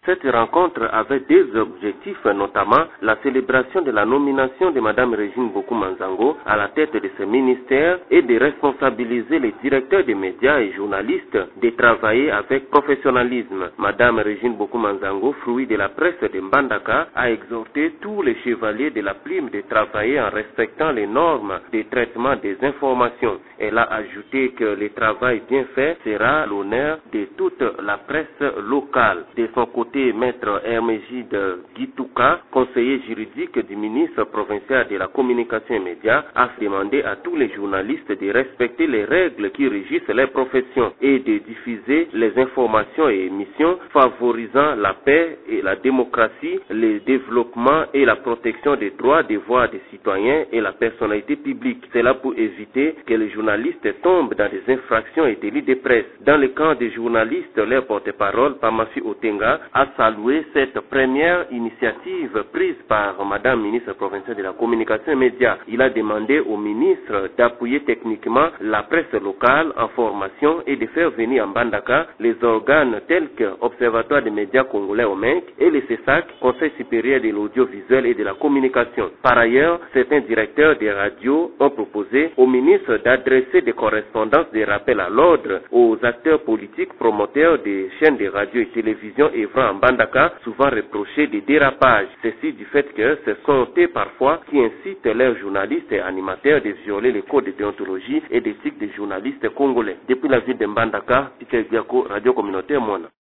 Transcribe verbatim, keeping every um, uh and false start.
Cette rencontre avait deux objectifs, notamment la célébration de la nomination de Mme Régine Boku Manzango à la tête de ce ministère et de responsabiliser les directeurs des médias et journalistes de travailler avec professionnalisme. Mme Régine Boku Manzango, fruit de la presse de Mbandaka, a exhorté tous les chevaliers de la plume de travailler en respectant les normes de traitement des informations. Elle a ajouté que le travail bien fait sera l'honneur de toute la presse locale. De son côté, maître Hermégide Gitouka, conseiller juridique du ministre provincial de la communication et médias, a demandé à tous les journalistes de respecter les règles qui régissent les professions et de diffuser les informations et émissions favorisant la paix et la démocratie, le développement et la protection des droits, des voix des citoyens et la personnalité publique. C'est là pour éviter que les journalistes tombent dans des infractions et délits de presse. Dans le camp des journalistes, leur porte-parole, Pamafi Otenga, a salué cette première initiative prise par Madame ministre provinciale de la communication et médias. Il a demandé au ministre d'appuyer techniquement la presse locale en formation et de faire venir en Mbandaka les organes tels que Observatoire des médias congolais O M E C et le C E S A C, Conseil supérieur de l'audiovisuel et de la communication. Par ailleurs, certains directeurs des radios ont proposé au ministre d'adresser des correspondances de rappel à l'ordre aux acteurs politiques promoteurs des chaînes de radio et télévision œuvrant en Mbandaka, souvent reprochés de dérapage. Ceci du fait que ce sont eux parfois qui incitent leurs journalistes et animateurs de violer les codes de déontologie et d'éthique des journalistes congolais. Depuis la ville de Mbandaka, Pika Biako, Radio Communautaire Mona.